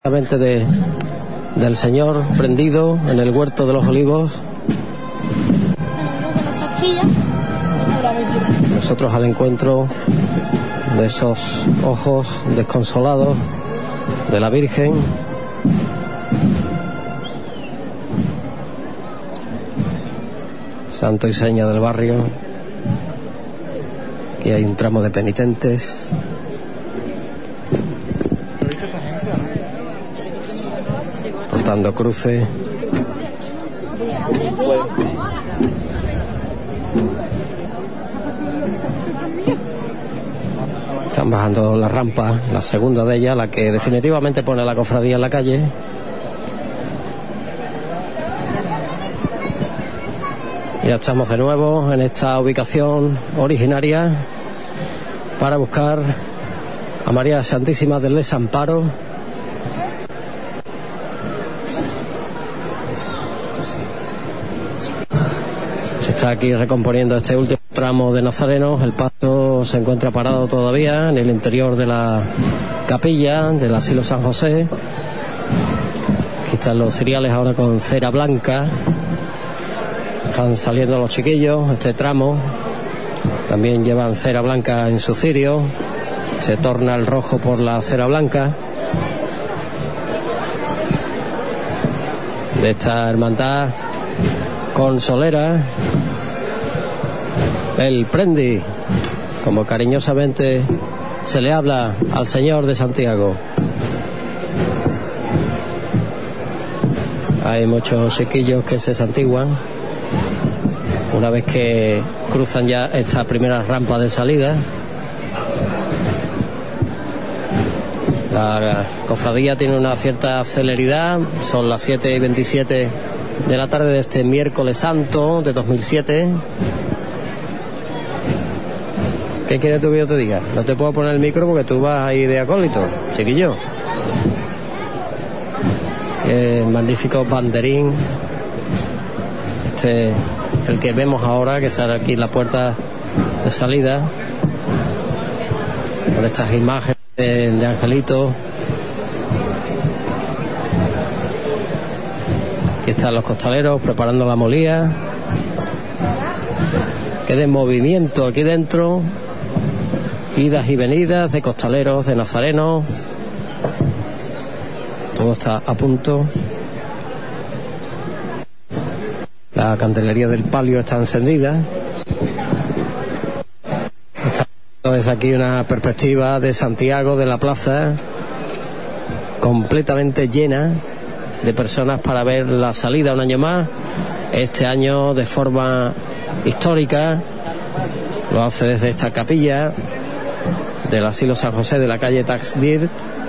del Señor prendido en el huerto de los olivos. Nosotros al encuentro de esos ojos desconsolados de la Virgen. Santo y seña del barrio. Aquí hay un tramo de penitentes. Portando cruces. Están bajando la rampa, la segunda de ellas, la que definitivamente pone a la cofradía en la calle. Ya estamos de nuevo en esta ubicación originaria para buscar a María Santísima del Desamparo. Se está aquí recomponiendo este último tramo de nazarenos. El paso se encuentra parado todavía en el interior de la capilla del asilo San José. Aquí están los ciriales ahora con cera blanca. Están saliendo los chiquillos. Este tramo también llevan cera blanca en su cirio. Se torna el rojo por la cera blanca de esta hermandad consolera, el Prendi, como cariñosamente se le habla al Señor de Santiago. Hay muchos chiquillos que se santiguan una vez que cruzan ya esta primera rampa de salida. La cofradía tiene una cierta celeridad. Son las 7:27 de la tarde de este miércoles santo de 2007. ¿Qué quieres tú que yo te diga? No te puedo poner el micro porque tú vas ahí de acólito, chiquillo. Qué magnífico banderín. El que vemos ahora, que está aquí en la puerta de salida, con estas imágenes de angelitos. Aquí están los costaleros preparando la molía. Queda en movimiento aquí dentro, idas y venidas de costaleros, de nazarenos. Todo está a punto. La candelería del palio está encendida. Está desde aquí una perspectiva de Santiago, de la plaza, completamente llena de personas para ver la salida un año más. Este año de forma histórica lo hace desde esta capilla del asilo San José de la calle Taxdirt.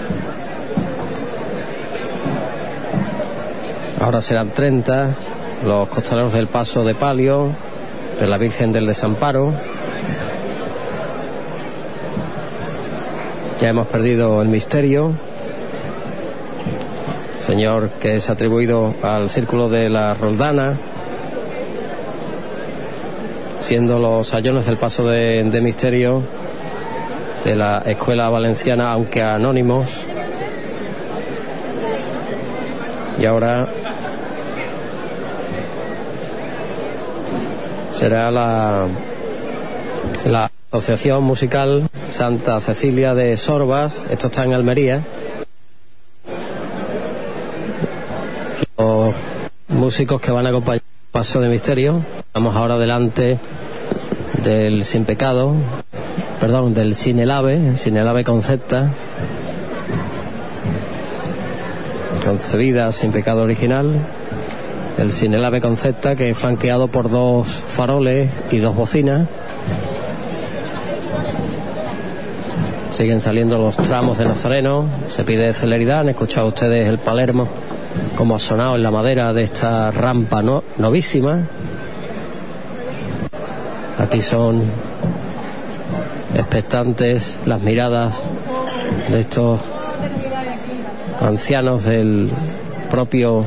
Ahora serán 30 los costaleros del paso de palio de la Virgen del Desamparo. Ya hemos perdido el misterio, Señor, que es atribuido al círculo de la Roldana, siendo los sayones del paso de misterio de la escuela valenciana, aunque anónimos. Y ahora será la Asociación Musical Santa Cecilia de Sorbas. Esto está en Almería. Los músicos que van a acompañar el paso de misterio. Estamos ahora delante del Sin Pecado, del Sinelave Concepta, concebida sin pecado original. El Sinelave Concepta, que es flanqueado por 2 faroles y 2 bocinas. Siguen saliendo los tramos de Nazareno. Se pide celeridad. Han escuchado ustedes el Palermo, como ha sonado en la madera de esta rampa novísima. Aquí son expectantes las miradas de estos ancianos del propio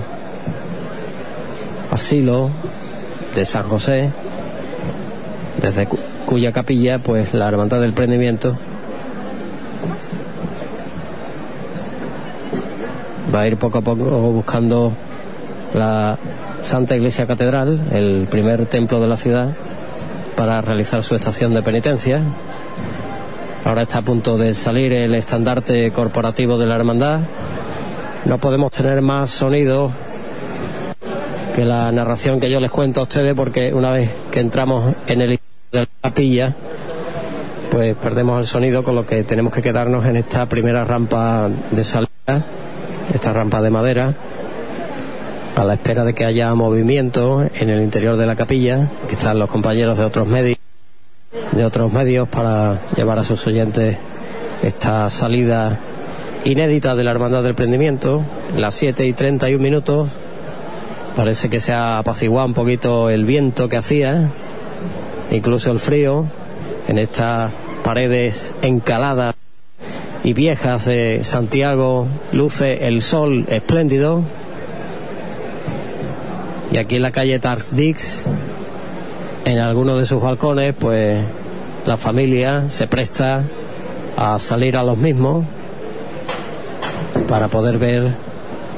asilo de San José, desde cuya capilla pues la Hermandad del Prendimiento va a ir poco a poco buscando la Santa Iglesia Catedral, el primer templo de la ciudad, para realizar su estación de penitencia. Ahora está a punto de salir el estandarte corporativo de la hermandad. No podemos tener más sonido que la narración que yo les cuento a ustedes, porque una vez que entramos en el de la capilla, pues perdemos el sonido, con lo que tenemos que quedarnos en esta primera rampa de salida, esta rampa de madera, a la espera de que haya movimiento en el interior de la capilla. Aquí están los compañeros de otros medios para llevar a sus oyentes esta salida inédita de la Hermandad del Prendimiento. Las 7:31. Parece que se ha apaciguado un poquito el viento que hacía, incluso el frío, en estas paredes encaladas y viejas de Santiago. Luce el sol espléndido. Y aquí en la calle Tarsdix, en alguno de sus balcones, pues la familia se presta a salir a los mismos para poder ver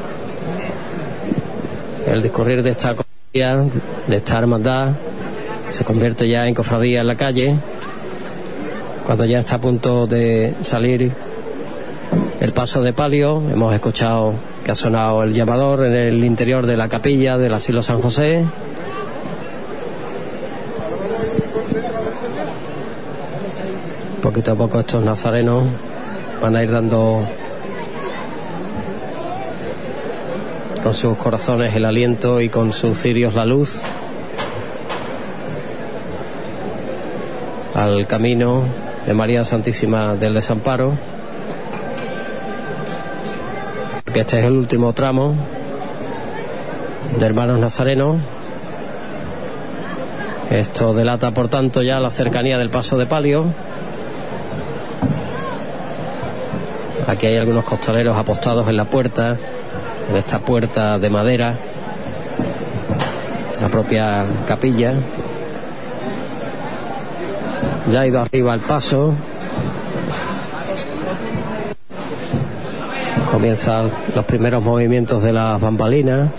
el discurrir de esta cofradía, de esta hermandad. Se convierte ya en cofradía en la calle, cuando ya está a punto de salir el paso de palio. Hemos escuchado que ha sonado el llamador en el interior de la capilla del Asilo San José. Poquito a poco estos nazarenos van a ir dando con sus corazones el aliento y con sus cirios la luz al camino de María Santísima del Desamparo, porque este es el último tramo de hermanos nazarenos. Esto delata, por tanto, ya la cercanía del paso de palio. Aquí hay algunos costaleros apostados en la puerta, en esta puerta de madera, la propia capilla. Ya ha ido arriba el paso. Comienzan los primeros movimientos de las bambalinas.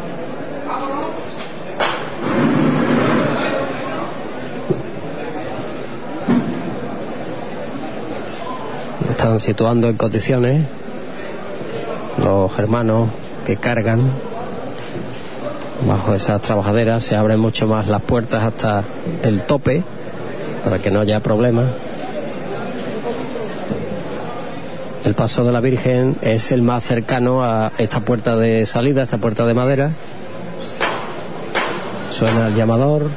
Están situando en condiciones los hermanos que cargan bajo esas trabajaderas. Se abren mucho más las puertas hasta el tope para que no haya problema. El paso de la Virgen es el más cercano a esta puerta de salida, esta puerta de madera. Suena el llamador.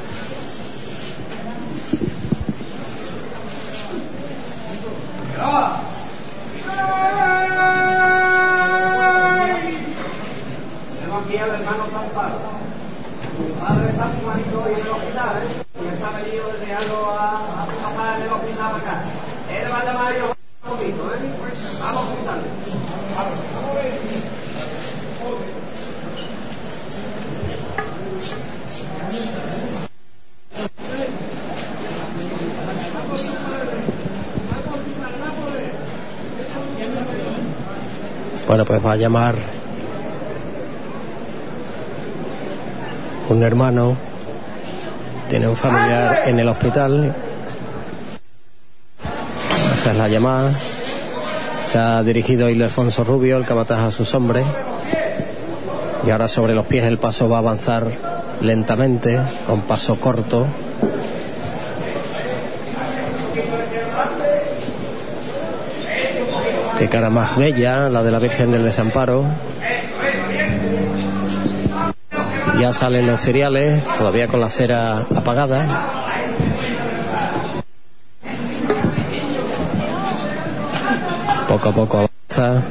Bueno, pues va a llamar un hermano, tiene un familiar en el hospital. Esa es la llamada. Se ha dirigido Ildefonso Rubio, el capataz, a sus hombres, y ahora sobre los pies el paso va a avanzar lentamente, con paso corto. Qué cara más bella la de la Virgen del Desamparo. Ya salen los cereales, todavía con la cera apagada. Poco a poco avanza.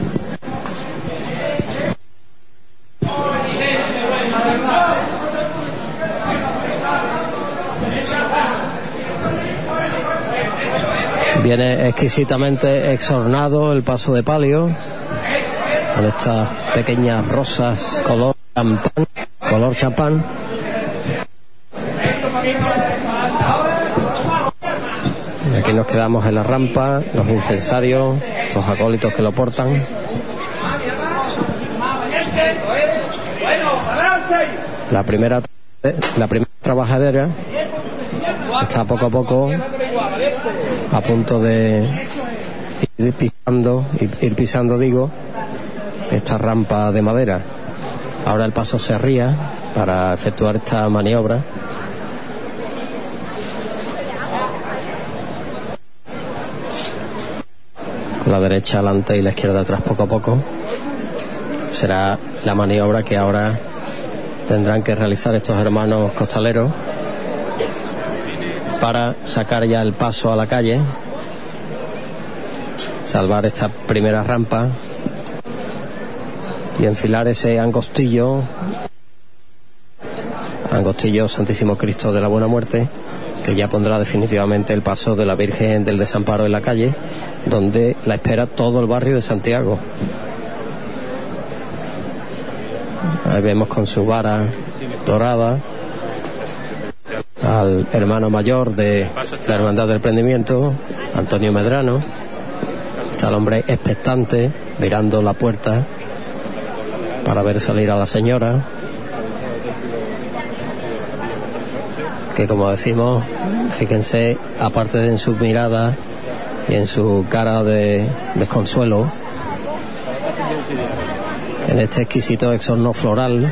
Viene exquisitamente exornado el paso de palio, con estas pequeñas rosas color champán. Y aquí nos quedamos en la rampa, los incensarios, estos acólitos que lo portan. La primera trabajadera está poco a poco a punto de ir pisando, digo, esta rampa de madera. Ahora el paso se arría para efectuar esta maniobra. Con la derecha adelante y la izquierda atrás poco a poco. Será la maniobra que ahora tendrán que realizar estos hermanos costaleros para sacar ya el paso a la calle, salvar esta primera rampa y enfilar ese angostillo Santísimo Cristo de la Buena Muerte, que ya pondrá definitivamente el paso de la Virgen del Desamparo en la calle, donde la espera todo el barrio de Santiago. Ahí vemos con su vara dorada al hermano mayor de la Hermandad del Prendimiento, Antonio Medrano. Está el hombre expectante, mirando la puerta para ver salir a la señora, que, como decimos, fíjense, aparte de en su mirada y en su cara de desconsuelo, en este exquisito exorno floral,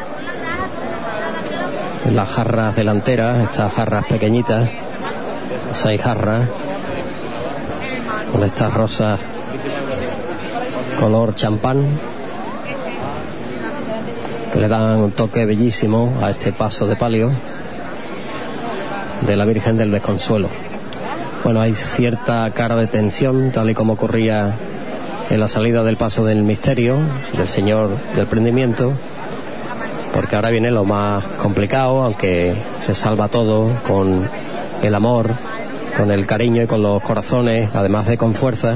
en las jarras delanteras, estas jarras pequeñitas, 6 jarras, con estas rosas color champán, que le dan un toque bellísimo a este paso de palio de la Virgen del Desconsuelo. Bueno, hay cierta cara de tensión, tal y como ocurría en la salida del paso del misterio del Señor del Prendimiento, porque ahora viene lo más complicado, aunque se salva todo con el amor, con el cariño y con los corazones, además de con fuerza,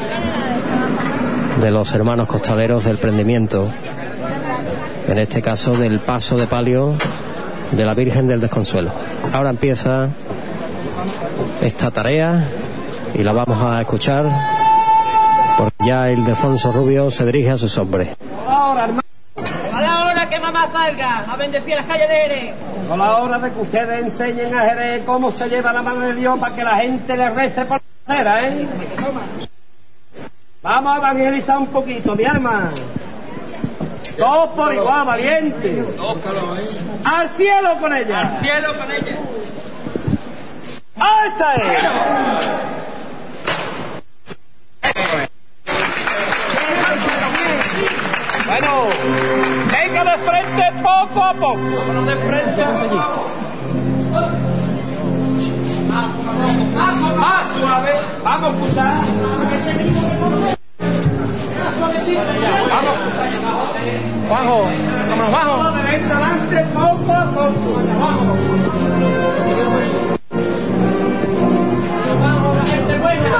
de los hermanos costaleros del Prendimiento, en este caso del paso de palio de la Virgen del Desconsuelo. Ahora empieza esta tarea y la vamos a escuchar, porque ya el Ildefonso Rubio se dirige a sus hombres. Ahora, hermano, a la hora que mamá salga a bendecir las calles de Jerez. A la hora de que ustedes enseñen a Jerez cómo se lleva la mano de Dios para que la gente le rece por la acera, ¿eh? Vamos a evangelizar un poquito, mi hermano. Todos por igual, valiente. ¡Al cielo con ella! ¡Al cielo con ella! ¡Ahí está él! Bueno, venga de frente poco a poco. De frente a poco. Más suave. Vamos a escuchar. Vamos. Juanjo, vámonos, vamos. De derecha adelante, poco a poco. Vamos. Vamos, la gente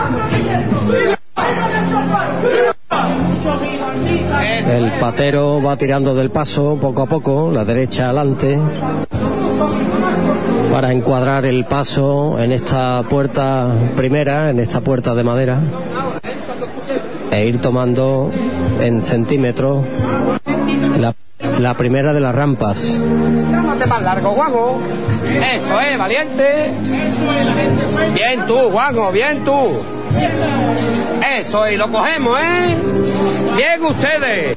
buena. El patero va tirando del paso poco a poco, la derecha adelante, para encuadrar el paso en esta puerta primera, en esta puerta de madera, e ir tomando en centímetros la primera de las rampas. Llámate más largo, Juanjo. Eso es, valiente. Bien tú, Juanjo, bien tú. Eso es, lo cogemos, ¿eh? Bien ustedes.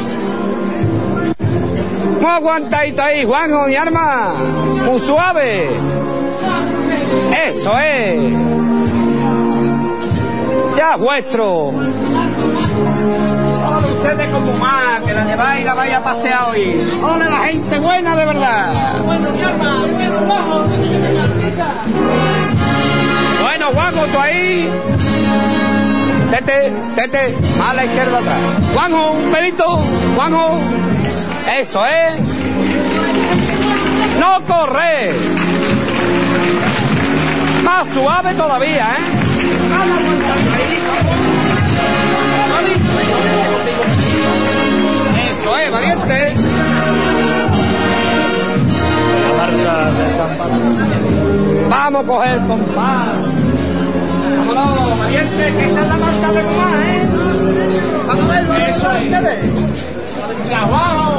Muy aguantadito ahí, Juanjo, mi arma. Muy suave. Eso es. Ya vuestro. Hola ustedes como más, que la lleváis y la vais a pasear hoy. Hola la gente buena de verdad. Bueno, mi arma, bueno, Juanjo. Bueno, Juanjo, tú ahí. Tete, a la izquierda atrás. Juanjo, un pelito, Juanjo. Eso es. No corre. Más suave todavía, ¿eh? Eso es, valiente. La marcha de San Pablo. Vamos a coger compás. Vámonos, valiente, que esta es la marcha de compás, ¿eh? Vamos a verlo. Eso es. ¡Ya, abajo!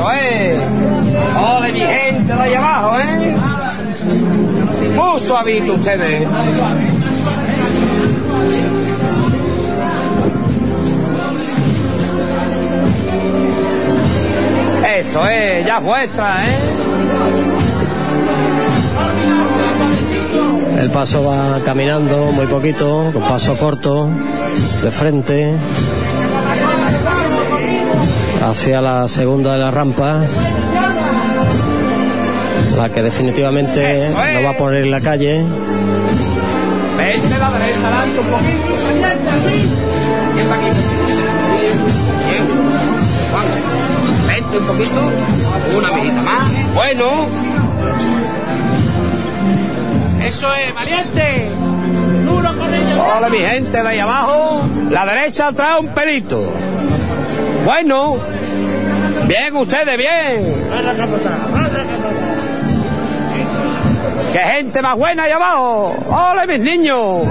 Eso es. Ole, mi gente de ahí abajo, muy suavito ustedes. Eso es, ya es vuestra, El paso va caminando muy poquito, con paso corto, de frente, hacia la segunda de las rampas, la que definitivamente lo va a poner en la calle. Vente la derecha adelante un poquito. Bien para aquí. Bien. Vente un poquito. Una mirita más. Bueno. Eso es, valiente. Duro con ella. Hola, mi gente de ahí abajo. La derecha trae un pelito. Bueno. Bien, ustedes, bien. ¡Qué gente más buena ahí abajo! ¡Ole, mis niños!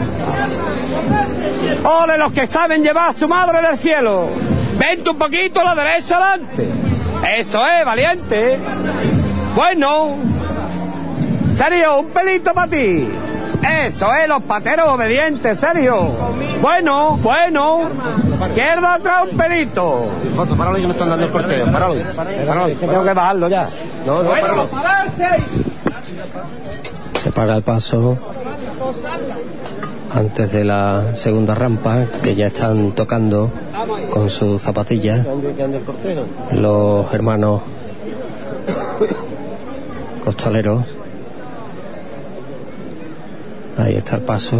¡Ole, los que saben llevar a su madre del cielo! ¡Vente un poquito a la derecha adelante! ¡Eso es, valiente! Bueno, Sergio, un pelito para ti. Eso es, los pateros obedientes, Sergio. Bueno, izquierda atrás un pelito. José, páralo que me están dando el corteo. Páralo. Tengo que bajarlo ya. No, páralo. Se para el paso antes de la segunda rampa, que ya están tocando con sus zapatillas los hermanos costaleros. Ahí está el paso,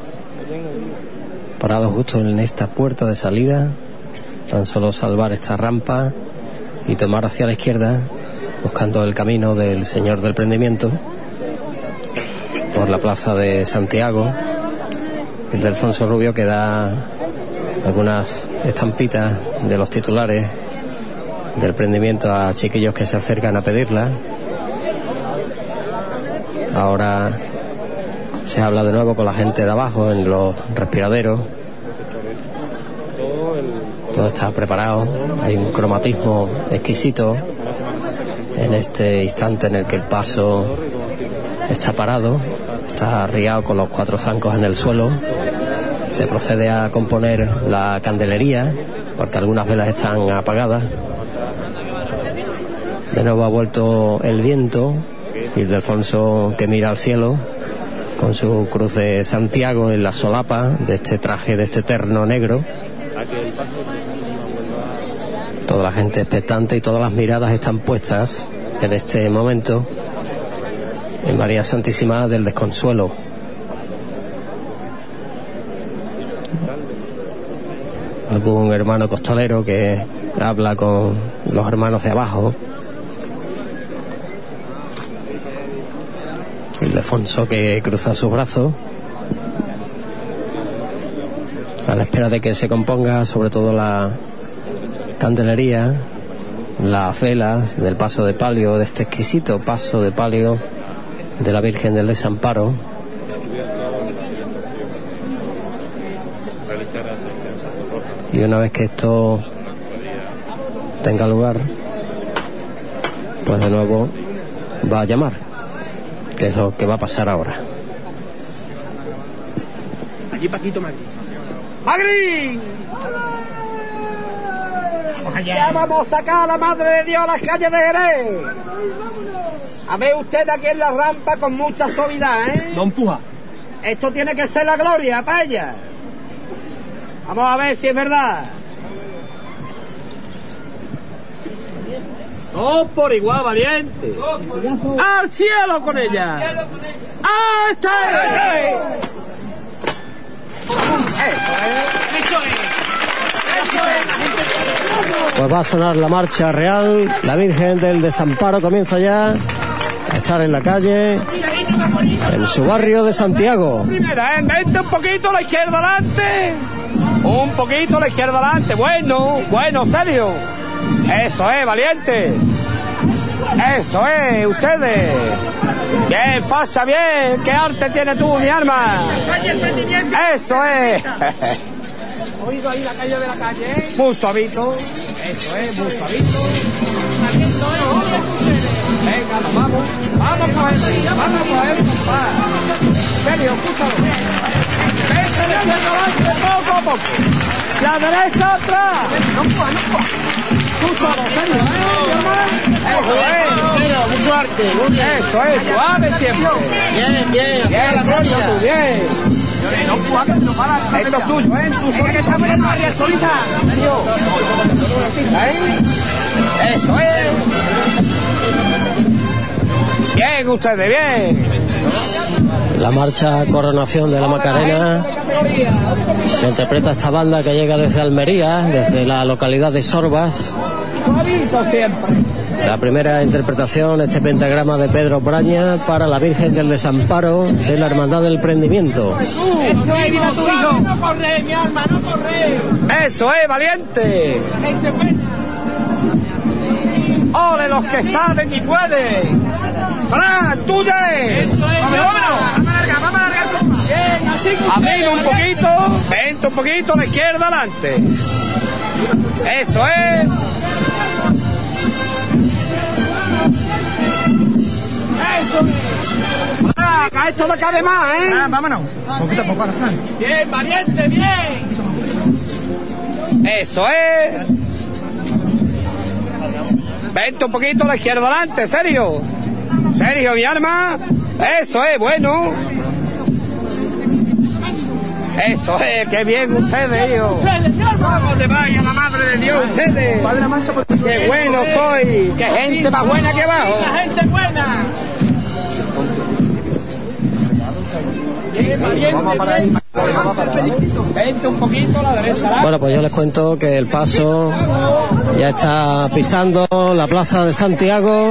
parado justo en esta puerta de salida, tan solo salvar esta rampa y tomar hacia la izquierda, buscando el camino del Señor del Prendimiento por la plaza de Santiago. El de Alfonso Rubio, que da algunas estampitas de los titulares del Prendimiento a chiquillos que se acercan a pedirla. Ahora se habla de nuevo con la gente de abajo en los respiraderos. Todo está preparado, hay un cromatismo exquisito en este instante en el que el paso está parado, está arriado con los cuatro zancos en el suelo. Se procede a componer la candelería, porque algunas velas están apagadas. De nuevo ha vuelto el viento, y el de Alfonso, que mira al cielo con su cruz de Santiago en la solapa de este traje, de este terno negro. Toda la gente expectante y todas las miradas están puestas en este momento en María Santísima del Desconsuelo. Algún hermano costalero que habla con los hermanos de abajo. El de Alfonso, que cruza sus brazos a la espera de que se componga sobre todo la candelería, las velas del paso de palio, de este exquisito paso de palio de la Virgen del Desamparo. Y una vez que esto tenga lugar, pues de nuevo va a llamar, que es lo que va a pasar ahora. Aquí, Paquito, ¡Magri! Ya vamos a sacar a la Madre de Dios a las calles de Jerez. A ver usted aquí en la rampa con mucha suavidad, No empuja. Esto tiene que ser la gloria para ella. Vamos a ver si es verdad. Dos por igual, valiente. ¡Al cielo con ella! ¡Ah, está! ¡Eso es! Pues va a sonar la marcha real. La Virgen del Desamparo comienza ya a estar en la calle, en su barrio de Santiago. Primera, vente un poquito a la izquierda adelante. Un poquito a la izquierda adelante. Bueno, Sergio. Eso es, valiente. Eso es, ustedes. Bien, pasa bien. ¿Qué arte tienes tú, mi arma? Eso es. Oído ahí la calle de la calle. Muy suavito. Eso es, muy suavito. Venga, nos vamos. Vamos a él, compadre. Serio, escúchalo. Vete poco a poco. La derecha atrás. No puedo. Escúchalo, serio. Muy suerte, muy bien. Eso es, suave siempre. Bien, Bien, gloria. bien. No puedo, no para. Esto es tuyo, ¿eh? Tú solo que estás mirando a solita. Serio. Ahí. Eso es. Bien, ustedes, bien. La marcha Coronación de la Macarena se interpreta esta banda que llega desde Almería, desde la localidad de Sorbas. La primera interpretación, este pentagrama de Pedro Braña para la Virgen del Desamparo de la Hermandad del Prendimiento. Eso es, valiente. ¡Ole los que saben y pueden! ¡Fran, tuya es! ¡Vámonos! ¡Vamos a largar! Bien, así. Abrir un poquito, vente un poquito a la izquierda, adelante. Eso es. Eso es. ¡Ah, esto no cabe más, eh! Vámonos. Poquito a poco, Fran. Bien, valiente, bien. Eso es. Vente un poquito a la izquierda adelante, Sergio. Sergio, mi arma. Eso es, bueno. Eso es, qué bien ustedes, hijo. Vamos de vaya la madre de Dios, ustedes. Qué bueno soy. Qué gente más buena que abajo. La gente buena. Vente un poquito a la derecha. Bueno, pues yo les cuento que el paso ya está pisando la plaza de Santiago.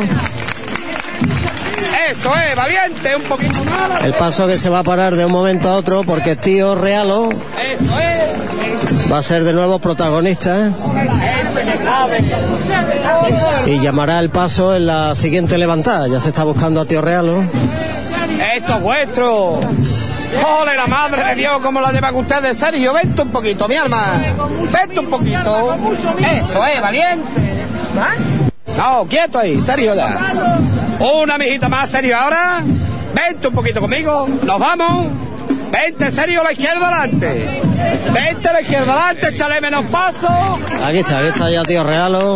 Eso es, valiente, un poquito más. El paso que se va a parar de un momento a otro porque Tío Realo Eso es. va a ser de nuevo protagonista La gente que sabe. y llamará el paso en la siguiente levantada. Ya se está buscando a Tío Realo. Esto es vuestro. ¡Ole la madre de Dios! ¿Cómo la llevan ustedes, Sergio? Vente un poquito, mi alma. Vente un poquito. Eso es, valiente. No, quieto ahí, Sergio ya. Una mijita más, Sergio, ahora. Vente un poquito conmigo. Nos vamos. Vente, Sergio, a la izquierda adelante. Vente a la izquierda adelante, échale menos paso. Aquí está ya Tío Realo.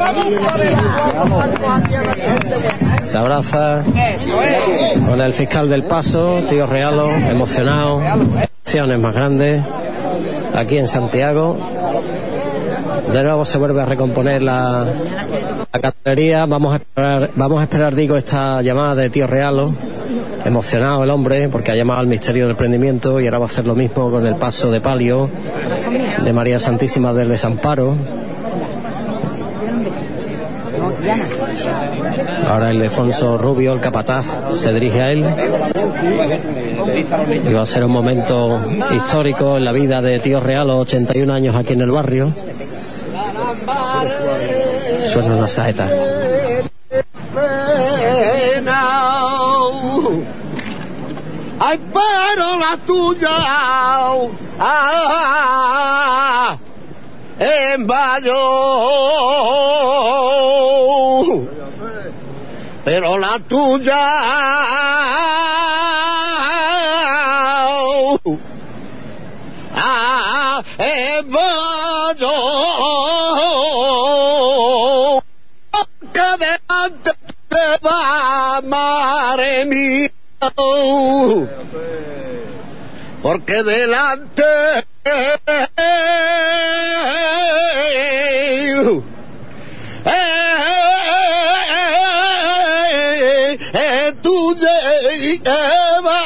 Se abraza con el fiscal del paso, Tío Realo, emocionado. Acciones más grandes aquí en Santiago. De nuevo se vuelve a recomponer la cartelería. Vamos a esperar, digo, esta llamada de Tío Realo. Emocionado el hombre porque ha llamado al misterio del prendimiento y ahora va a hacer lo mismo con el paso de palio de María Santísima del Desamparo. Ahora el Ildefonso Rubio, el capataz, se dirige a él y va a ser un momento histórico en la vida de Tío Realo, 81 años aquí en el barrio. Suena una saeta. Ay, pero la tuya en Bayo, pero la tuya en Bayo, que delante te va, madre mía. Porque delante tú llevas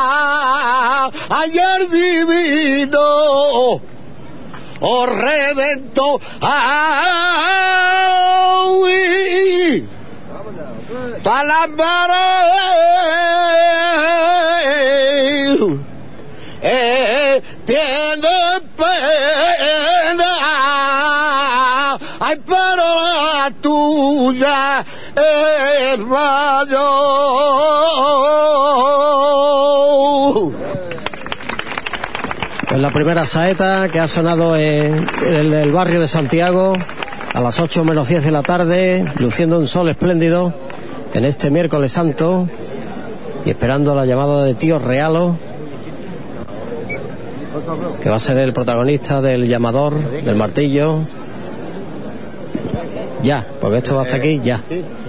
ayer divino, oh Redentor, todas las manos tiene pena, ay, pero la tuya es mayor. Pues la primera saeta que ha sonado en el barrio de Santiago a las 8 menos 10 de la tarde, luciendo un sol espléndido en este miércoles santo y esperando la llamada de Tío Realo, que va a ser el protagonista del llamador, del martillo. Ya, porque esto va hasta aquí, ya.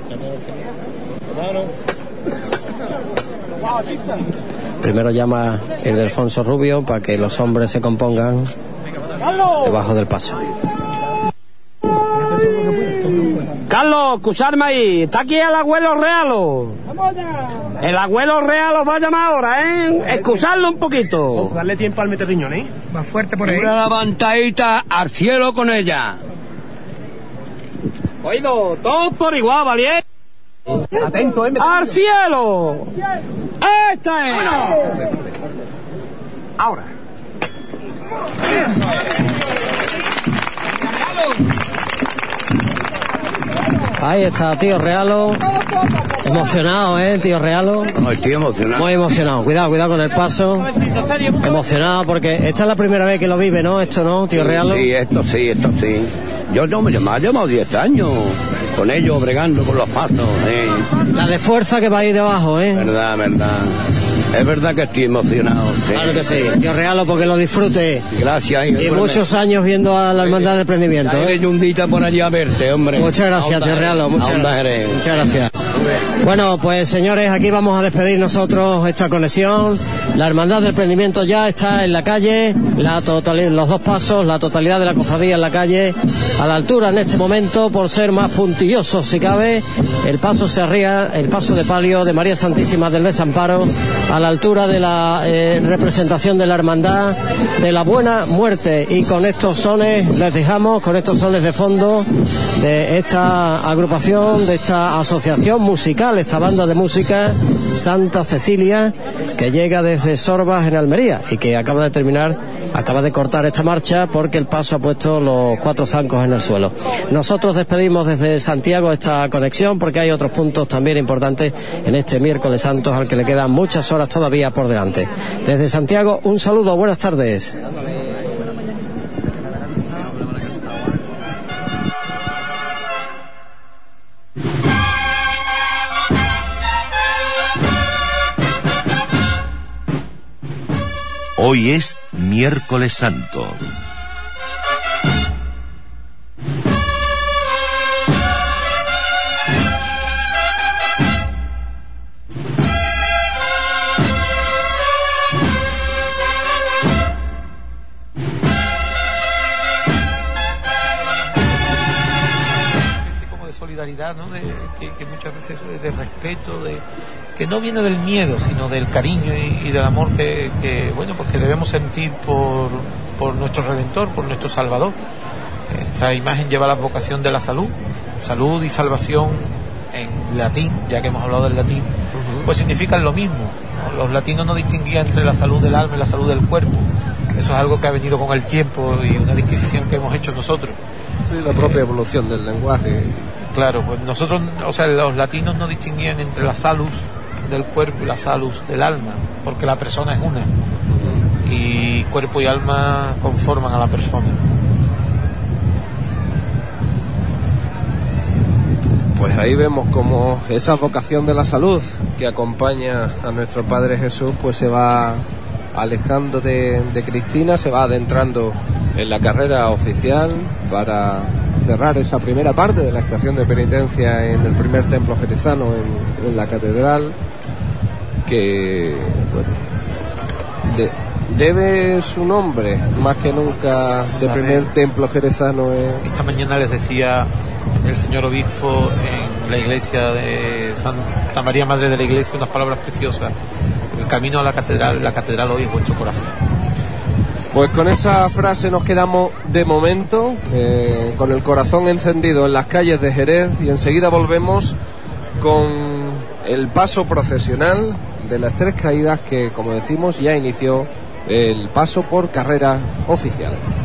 Primero llama el de Alfonso Rubio para que los hombres se compongan debajo del paso. Carlos, escucharme ahí, está aquí el abuelo Realo. El abuelo Realo va a llamar ahora, ¿eh? Excusarlo un poquito. Darle tiempo al meterriñón, ¿eh? Más fuerte por ahí. Una levantadita al cielo con ella. Oído, todos por igual, ¿vale? Atento, ¡Al cielo! ¡Esta es! Ahora. Ahí está Tío Realo. Emocionado, Tío Realo. No, estoy emocionado. Muy emocionado. Cuidado con el paso. Emocionado porque esta es la primera vez que lo vive, ¿no? Esto, ¿no, Tío Realo? Sí, esto sí. Yo no me ha llevado 10 años con ellos, bregando con los pasos. La de fuerza que va ahí debajo, Verdad. Es verdad que estoy emocionado. Sí. Claro que sí. Tío Realo, porque lo disfrute. Gracias. Y muchos años viendo a la Hermandad del Prendimiento. Hay un día por allí a verte, hombre. Muchas gracias, Tío Realo. Muchas gracias. Bueno, pues señores, aquí vamos a despedir nosotros esta conexión. La Hermandad del Prendimiento ya está en la calle, los dos pasos, la totalidad de la cofradía en la calle, a la altura en este momento, por ser más puntillosos si cabe, el paso de palio de María Santísima del Desamparo, a la altura de la representación de la Hermandad de la Buena Muerte. Y con estos sones les dejamos, con estos sones de fondo de esta agrupación, de esta asociación musical, esta banda de música Santa Cecilia, que llega desde Sorbas en Almería y que acaba de cortar esta marcha porque el paso ha puesto los 4 zancos en el suelo. Nosotros despedimos desde Santiago esta conexión porque hay otros puntos también importantes en este miércoles santo al que le quedan muchas horas todavía por delante. Desde Santiago, un saludo, buenas tardes. Hoy es miércoles santo. Como de solidaridad, ¿no? Que muchas veces de respeto, que no viene del miedo, sino del cariño y del amor que debemos sentir por nuestro Redentor, por nuestro Salvador. Esta imagen lleva la vocación de la salud y salvación en latín, ya que hemos hablado del latín, pues significan lo mismo, ¿no? Los latinos no distinguían entre la salud del alma y la salud del cuerpo. Eso es algo que ha venido con el tiempo y una disquisición que hemos hecho nosotros. Sí, la propia evolución del lenguaje. Claro, pues nosotros, los latinos no distinguían entre la salus del cuerpo y la salus del alma, porque la persona es una y cuerpo y alma conforman a la persona. Pues ahí vemos como esa vocación de la salud que acompaña a nuestro Padre Jesús pues se va alejando de Cristina, se va adentrando en la carrera oficial para cerrar esa primera parte de la estación de penitencia en el primer templo jerezano en la catedral, que debe su nombre más que nunca de primer templo jerezano. Esta mañana les decía el señor obispo en la iglesia de Santa María Madre de la Iglesia unas palabras preciosas: el camino a la catedral hoy es vuestro corazón. Pues con esa frase nos quedamos de momento, con el corazón encendido en las calles de Jerez, y enseguida volvemos con el paso procesional de las Tres Caídas, que, como decimos, ya inició el paso por carrera oficial.